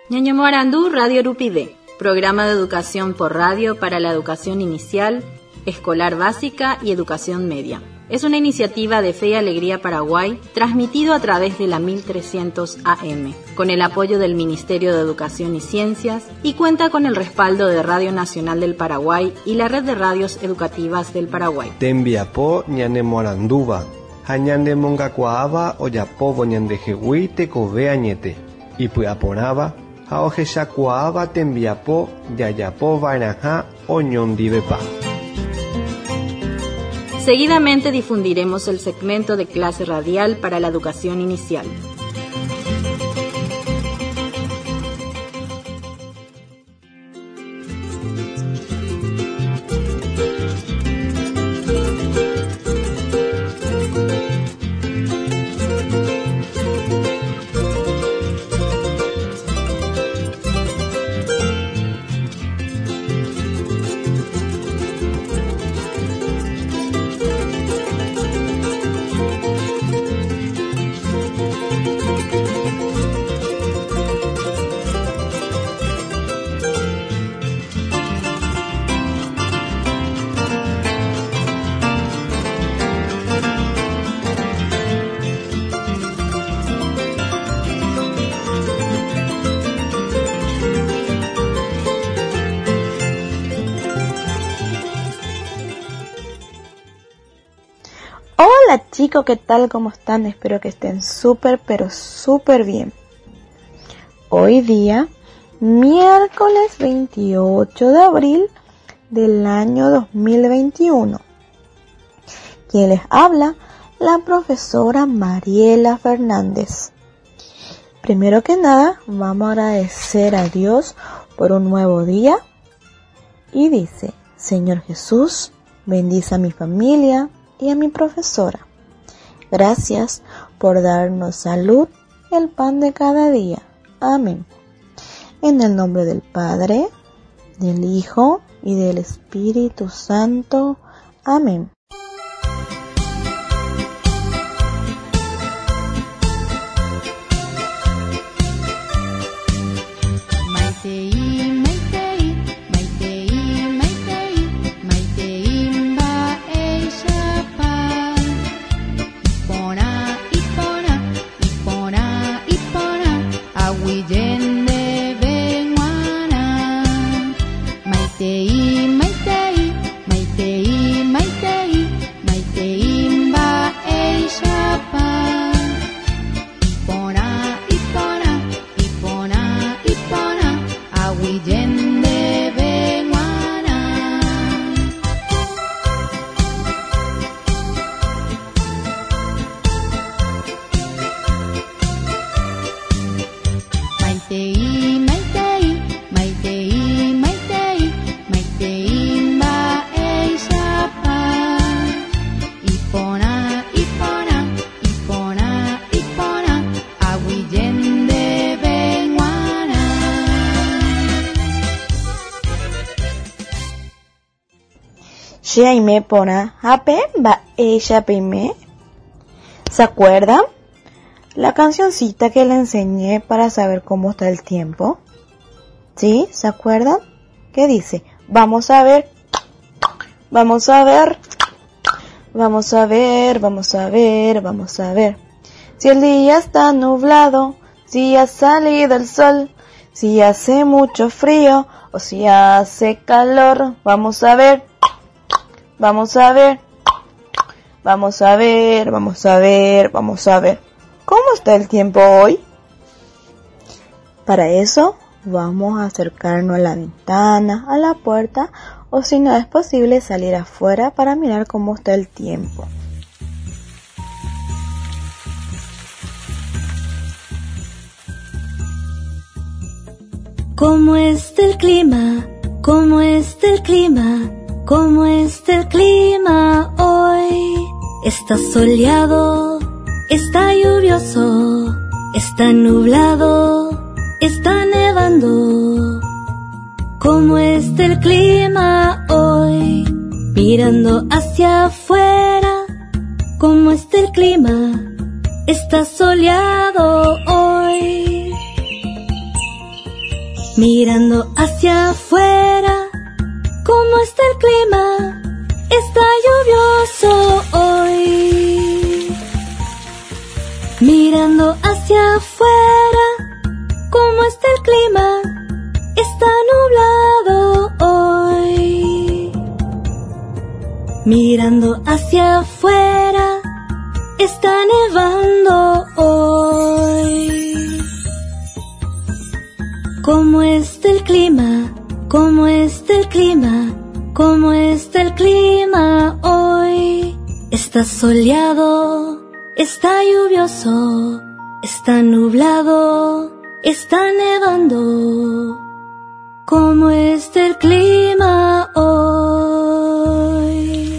Ñañamoarandú Radio Rupide, programa de educación por radio para la educación inicial, escolar básica y educación media. Es una iniciativa de Fe y Alegría Paraguay, transmitido a través de la 1300 AM, con el apoyo del Ministerio de Educación y Ciencias, y cuenta con el respaldo de Radio Nacional del Paraguay y la Red de Radios Educativas del Paraguay. Tembiapó ñanemoaranduva, hañandemongakuaava oyapovo ñandejegui tekove añete, ipy'aporãva ha ohechakuaáva tembiapo jajapo vaeraha oñondivepa. Seguidamente difundiremos el segmento de clase radial para la educación inicial. Hola chicos, ¿qué tal? ¿Cómo están? Espero que estén súper, pero súper bien. Hoy día, miércoles 28 de abril del año 2021. Quien les habla, la profesora Mariela Fernández. Primero que nada, vamos a agradecer a Dios por un nuevo día. Y dice: Señor Jesús, bendice a mi familia y a mi profesora. Gracias por darnos salud y el pan de cada día. Amén. En el nombre del Padre, del Hijo y del Espíritu Santo. Amén. Yaime pona ape ba ella pime. ¿Se acuerdan? La cancioncita que le enseñé para saber cómo está el tiempo. ¿Sí? ¿Se acuerdan? ¿Qué dice? Vamos a ver. Vamos a ver. Vamos a ver, vamos a ver, vamos a ver. Si el día está nublado, si ha salido el sol, si hace mucho frío o si hace calor. Vamos a ver. Vamos a ver, vamos a ver, vamos a ver, vamos a ver. ¿Cómo está el tiempo hoy? Para eso vamos a acercarnos a la ventana, a la puerta, o si no es posible salir afuera para mirar cómo está el tiempo. ¿Cómo está el clima? ¿Cómo está el clima? ¿Cómo está el clima hoy? Está soleado, está lluvioso, está nublado, está nevando. ¿Cómo está el clima hoy? Mirando hacia afuera, ¿cómo está el clima? Está soleado hoy. Mirando hacia afuera, ¿cómo está el clima? Está lluvioso hoy. Mirando hacia afuera, ¿cómo está el clima? Está nublado hoy. Mirando hacia afuera, está nevando hoy. ¿Cómo está el clima? ¿Cómo está el clima? ¿Cómo está el clima hoy? Está soleado, está lluvioso, está nublado, está nevando. ¿Cómo está el clima hoy?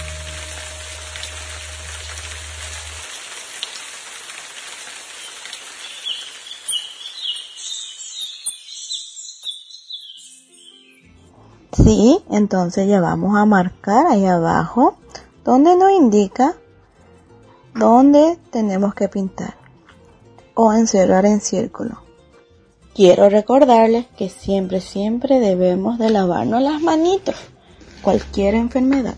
Sí, entonces ya vamos a marcar ahí abajo donde nos indica dónde tenemos que pintar o encerrar en círculo. Quiero recordarles que siempre debemos de lavarnos las manitos, cualquier enfermedad.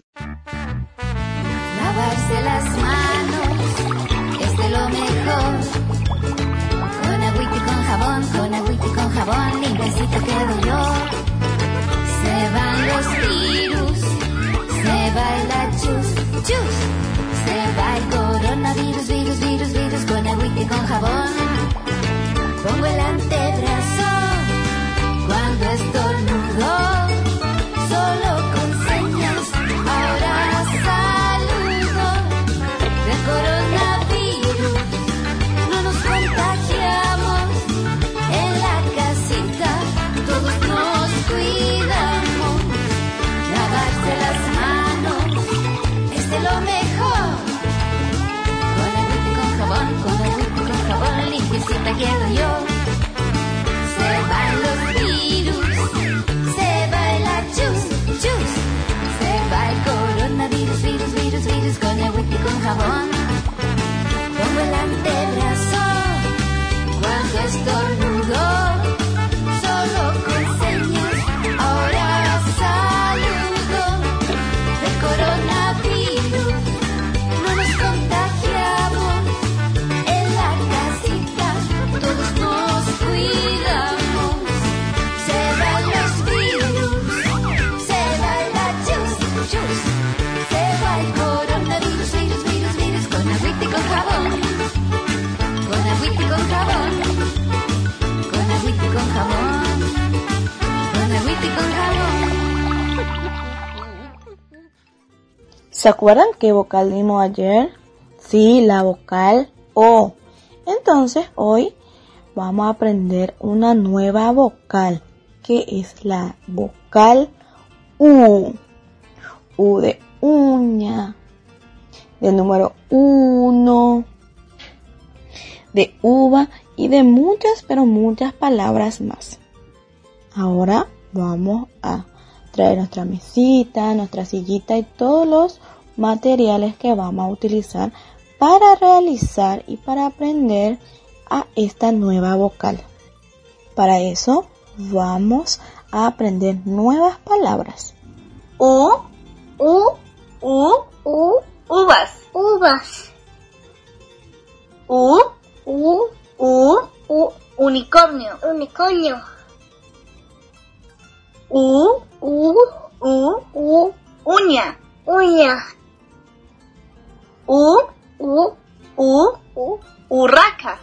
Lavarse las manos es de lo mejor. Con agüita y con jabón, limpiecita quedo yo. Se van los virus, se va el chus, chus. Se va el coronavirus, virus, con agüita y con jabón. Pongo el antebrazo cuando estornudo, solo con señas, ahora saludo. Del coronavirus no nos contagiamos, en la casita todos nos cuidamos. Lavarse las manos es de lo mejor. Con agüita y con jabón, limpiecita quedo yo. Se van los virus, se va el chus, chus. Se va el coronavirus, virus, con agüita y con jabón. Pongo el antebrazo cuando estornudo, solo con señas, ahora saludo. Del coronavirus no nos contagiamos, en la casita todos nos cuidamos. Se van los virus, se va el chus, chus. Se va el coronavirus, virus, con agüita y con jabón. Con agüita y con jabón. Con agüita y con jabón. Con agüita y con jabón. ¿Se acuerdan qué vocal dimos ayer? Sí, la vocal O. Entonces hoy vamos a aprender una nueva vocal, que es la vocal U. U de uña, de número 1, de uva y de muchas, pero muchas palabras más. Ahora vamos a traer nuestra mesita, nuestra sillita y todos los materiales que vamos a utilizar para realizar y para aprender a esta nueva vocal. Para eso vamos a aprender nuevas palabras. Uvas. Unicornio. Uña. Urraca.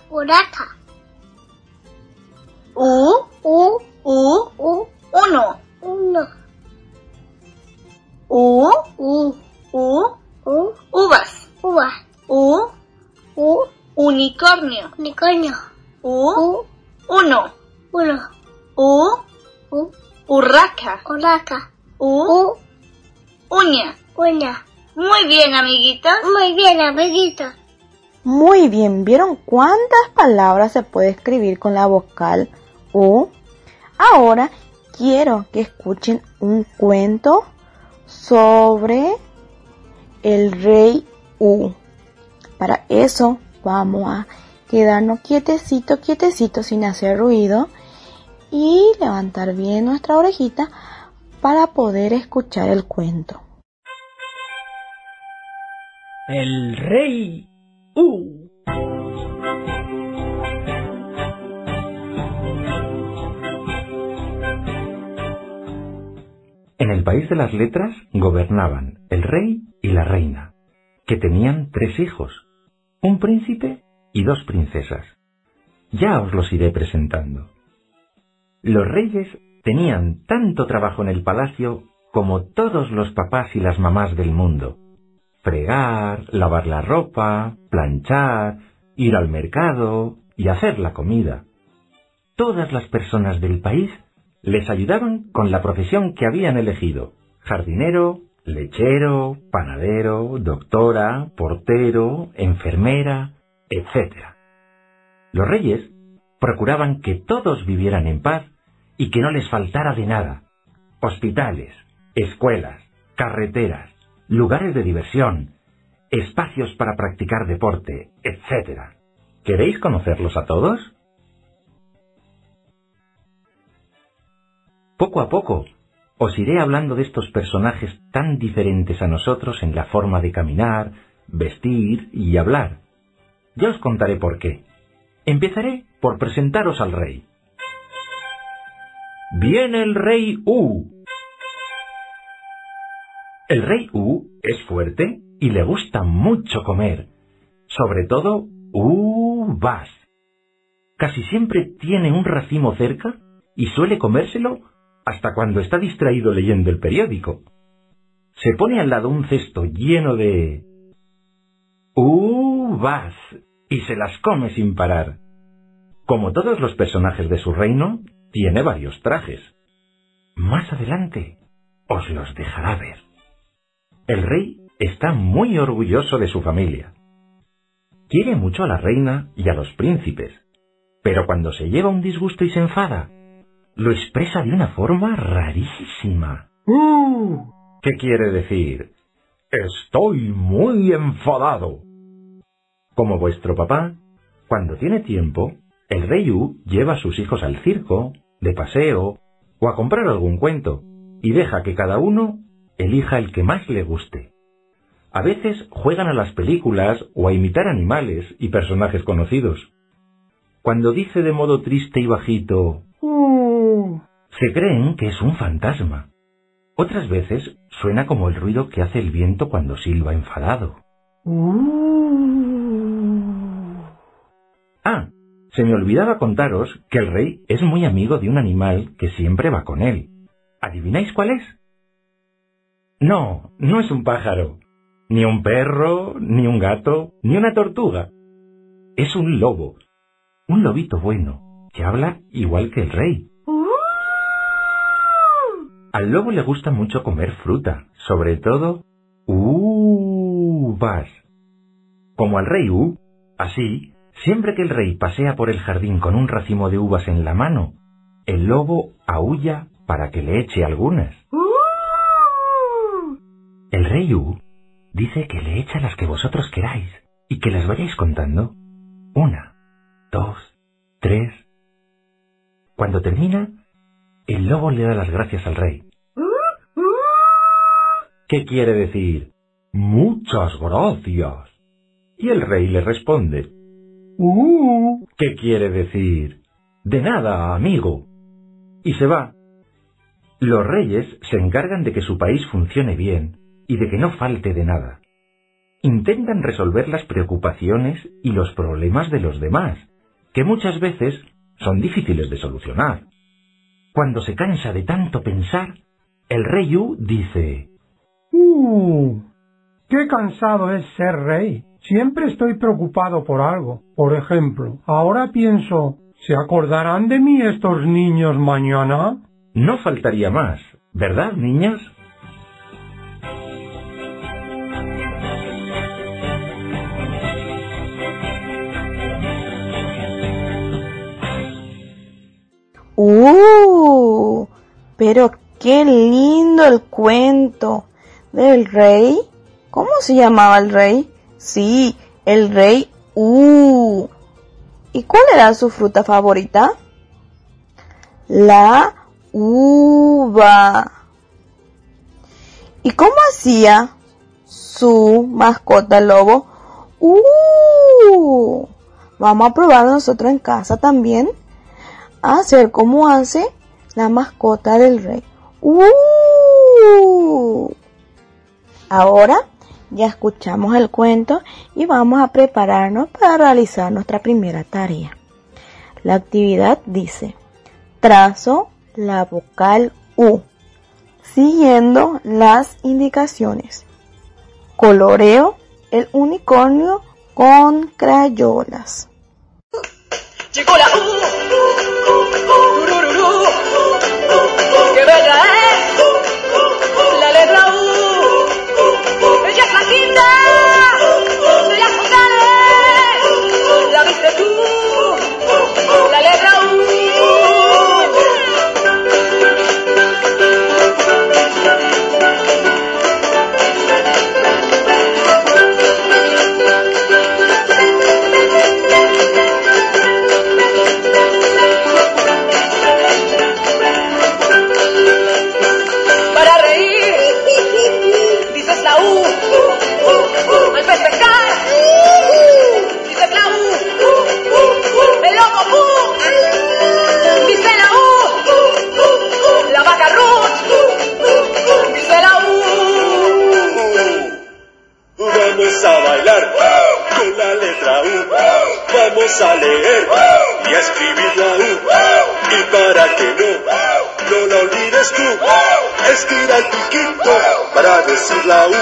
Uno. Uvas. Unicornio. Uno. Urraca. Uña. Muy bien, amiguitos. Muy bien, ¿vieron cuántas palabras se puede escribir con la vocal U? Ahora quiero que escuchen un cuento sobre el rey U. Para eso vamos a quedarnos quietecitos sin hacer ruido y levantar bien nuestra orejita para poder escuchar el cuento. El rey U. En el país de las letras gobernaban el rey y la reina, que tenían 3 hijos, un príncipe y 2 princesas. Ya os los iré presentando. Los reyes tenían tanto trabajo en el palacio como todos los papás y las mamás del mundo. Fregar, lavar la ropa, planchar, ir al mercado y hacer la comida. Todas las personas del país les ayudaban con la profesión que habían elegido: jardinero, lechero, panadero, doctora, portero, enfermera, etc. Los reyes procuraban que todos vivieran en paz y que no les faltara de nada: hospitales, escuelas, carreteras, lugares de diversión, espacios para practicar deporte, etc. ¿Queréis conocerlos a todos? Poco a poco os iré hablando de estos personajes tan diferentes a nosotros en la forma de caminar, vestir y hablar. Ya os contaré por qué. Empezaré por presentaros al rey. Viene el rey U. El rey U es fuerte y le gusta mucho comer, sobre todo uvas. Casi siempre tiene un racimo cerca y suele comérselo hasta cuando está distraído leyendo el periódico. Se pone al lado un cesto lleno de uvas y se las come sin parar. Como todos los personajes de su reino, tiene varios trajes. Más adelante os los dejará ver. El rey está muy orgulloso de su familia. Quiere mucho a la reina y a los príncipes, pero cuando se lleva un disgusto y se enfada, lo expresa de una forma rarísima. ¿Qué quiere decir? Estoy muy enfadado. Como vuestro papá, cuando tiene tiempo, el rey U lleva a sus hijos al circo, de paseo, o a comprar algún cuento, y deja que cada uno elija el que más le guste. A veces juegan a las películas o a imitar animales y personajes conocidos. Cuando dice de modo triste y bajito se creen que es un fantasma. Otras veces suena como el ruido que hace el viento cuando silba enfadado. Se me olvidaba contaros que el rey es muy amigo de un animal que siempre va con él. ¿Adivináis cuál es? No, no es un pájaro, ni un perro, ni un gato, ni una tortuga. Es un lobo, un lobito bueno, que habla igual que el rey. Al lobo le gusta mucho comer fruta, sobre todo uvas. Como al rey U, así, siempre que el rey pasea por el jardín con un racimo de uvas en la mano, el lobo aúlla para que le eche algunas. El rey U dice que le echa las que vosotros queráis y que las vayáis contando. 1, 2, 3. Cuando termina, el lobo le da las gracias al rey. ¿Qué quiere decir? Muchas gracias. Y el rey le responde. ¿Qué quiere decir? De nada, amigo. Y se va. Los reyes se encargan de que su país funcione bien y de que no falte de nada. Intentan resolver las preocupaciones y los problemas de los demás, que muchas veces son difíciles de solucionar. Cuando se cansa de tanto pensar, el rey U dice: ¡Qué cansado es ser rey! Siempre estoy preocupado por algo. Por ejemplo, ahora pienso, ¿se acordarán de mí estos niños mañana? No faltaría más, ¿verdad, niños? Pero qué lindo el cuento del rey. ¿Cómo se llamaba el rey? Sí, el rey U. ¿Y cuál era su fruta favorita? la uva. ¿Y cómo hacía su mascota el lobo? Vamos a probar nosotros en casa también a hacer como hace la mascota del rey. Ahora ya escuchamos el cuento y vamos a prepararnos para realizar nuestra primera tarea. La actividad dice: trazo la vocal U siguiendo las indicaciones. Coloreo el unicornio con crayolas. Llegó la U, turururú, qué bella es la letra U. Ella es la quinta de las vocales, la viste tú, la letra U. Al festejar, dices la U, el loco Pu, dice la U, la vaca Ruth, dice la U. Vamos a bailar con la letra U, vamos a leer y a escribir la U, y para que no la olvides tú, estira el piquito para decir la U.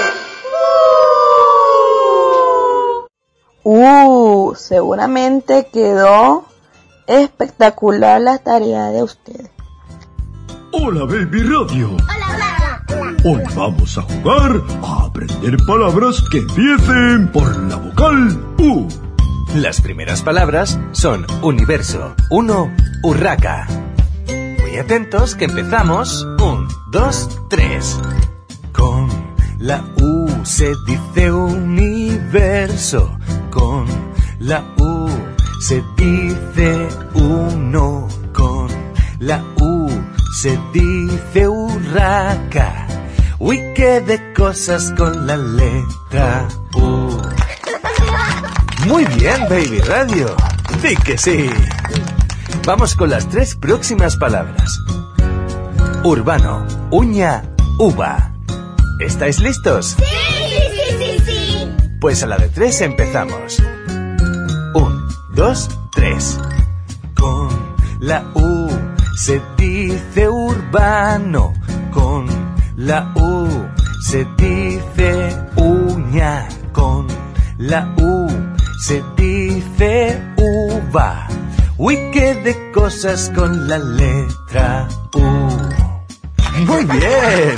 Seguramente quedó espectacular la tarea de ustedes. Hola, Baby Radio. Hola. Hoy vamos a jugar a aprender palabras que empiecen por la vocal U. Las primeras palabras son universo. 1, urraca. Muy atentos que empezamos. 1, 2, 3. Con la U se dice universo. Con la U se dice uno. Con la U se dice urraca. Uy, qué de cosas con la letra U. Muy bien, Baby Radio. Sí que sí. Vamos con las 3 próximas palabras. Urbano, uña, uva. ¿Estáis listos? Sí. Pues a la de 3 empezamos. 1, 2, 3. Con la U se dice urbano. Con la U se dice uña. Con la U se dice uva. Uy, qué de cosas con la letra U. Muy bien.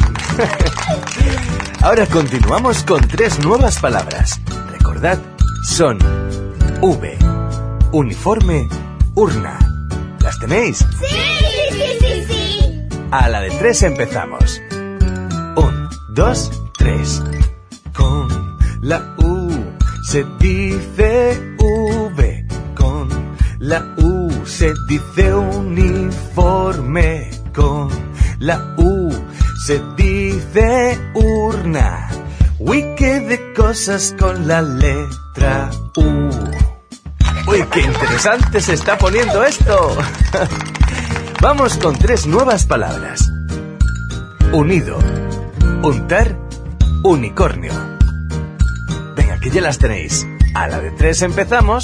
Ahora continuamos con 3 nuevas palabras. Recordad, son V, uniforme, urna. ¿Las tenéis? Sí. A la de 3 empezamos. 1, 2, 3. Con la U se dice V. Con la U se dice uniforme. Con la U se dice urna. Uy, qué de cosas con la letra U. Uy, qué interesante se está poniendo esto. Vamos con 3 nuevas palabras. Unido, untar, unicornio. Venga, que ya las tenéis. A la de 3 empezamos.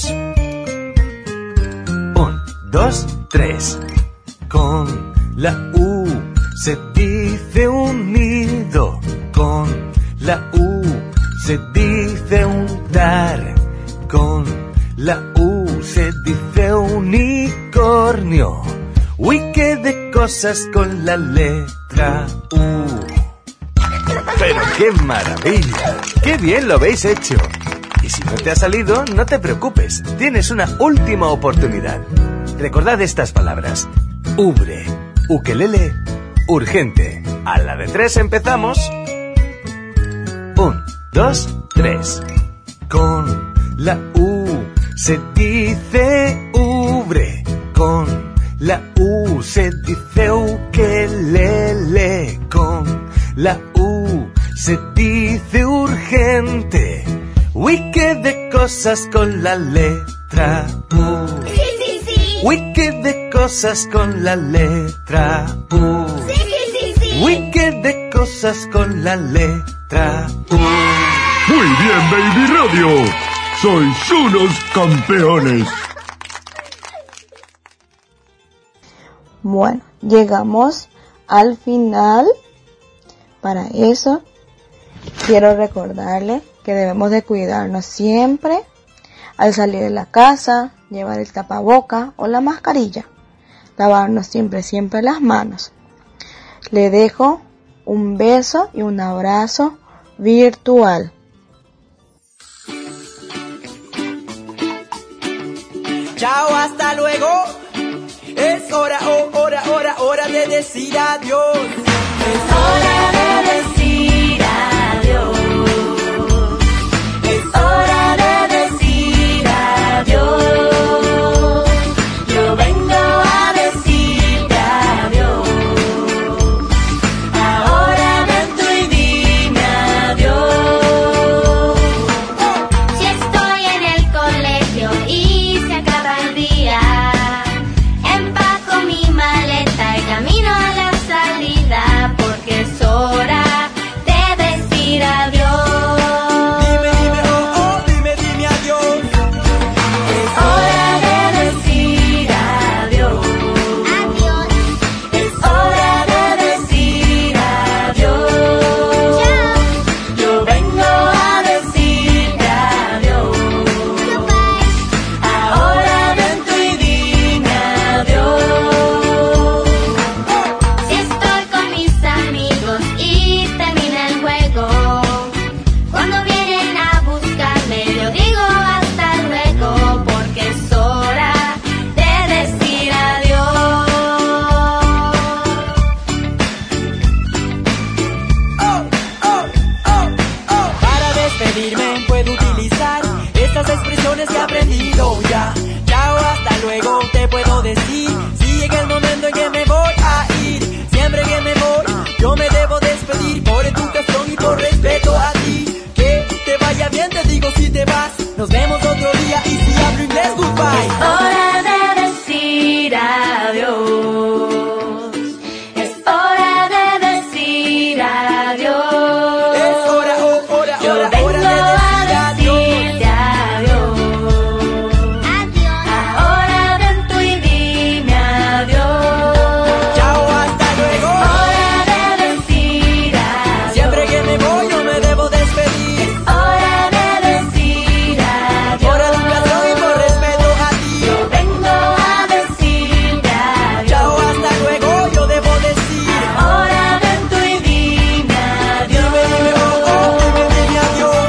1, 2, 3. Con la U se dice unido. Con la U se dice untar. Con la U se dice unicornio. Uy, qué de cosas con la letra U. Pero qué maravilla. Qué bien lo habéis hecho. Y si no te ha salido, no te preocupes. Tienes una última oportunidad. Recordad estas palabras. Ubre, ukelele, urgente. A la de 3 empezamos. 1, 2, 3. Con la U se dice ubre. Con la U U se dice ukelele. Con la U se dice urgente. Uy, qué de cosas con la letra U. Sí, sí, sí. Uy, qué de cosas con la letra U. Sí, sí, sí, sí. Uy, qué de cosas con la letra U. Muy bien, Baby Radio. Sois unos campeones. Bueno, llegamos al final. Para eso, quiero recordarles que debemos de cuidarnos siempre al salir de la casa, llevar el tapaboca o la mascarilla, lavarnos siempre las manos. Le dejo un beso y un abrazo virtual. Chao, hasta luego. Es hora de decir adiós. Es hora de decir adiós. Es hora de decir adiós. Yo vengo a decirte adiós. Ahora ven tú y dime adiós. Si estoy en el colegio y se acaba el día, empaco mi maleta y camino a la salida, porque es hora de decir adiós. Dime, dime adiós. Es hora de decir adiós. Adiós. Es hora de decir adiós. Yo vengo a decirte adiós. Ahora ven tú y dime adiós. Si estoy con mis amigos y termina el juego, cuando vienen a buscarme yo digo hasta luego, porque es hora de decir adiós. Para despedirme puedo utilizar estas expresiones que he aprendido ya. Chao, hasta luego, te puedo decir. Si llega el momento en que me voy a ir, siempre que me voy, yo me debo despedir por educación y por respeto a ti. Que te vaya bien, te digo si te vas. Nos vemos otro día y si hablo inglés, goodbye. Es hora de decir adiós. Es hora de decir adiós. Es hora Yo vengo de decir a adiós. decirte adiós. Ahora ven tú y dime adiós. Chao, hasta luego. Hora de decir adiós. Siempre que me voy yo me debo despedir. Hora de decir adiós. Por educación y por respeto a ti. Yo vengo a decirte adiós. Chao, hasta luego, yo debo decir. Ahora ven tú y dime adiós. Dime adiós.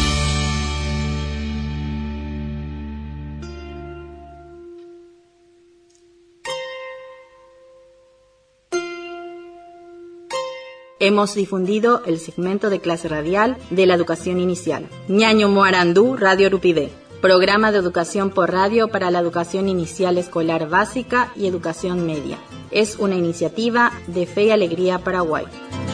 Hemos difundido el segmento de clase radial de la educación inicial. Ñaño Moarandú, Radio Rupidé. Programa de educación por radio para la educación inicial escolar básica y educación media. Es una iniciativa de Fe y Alegría Paraguay.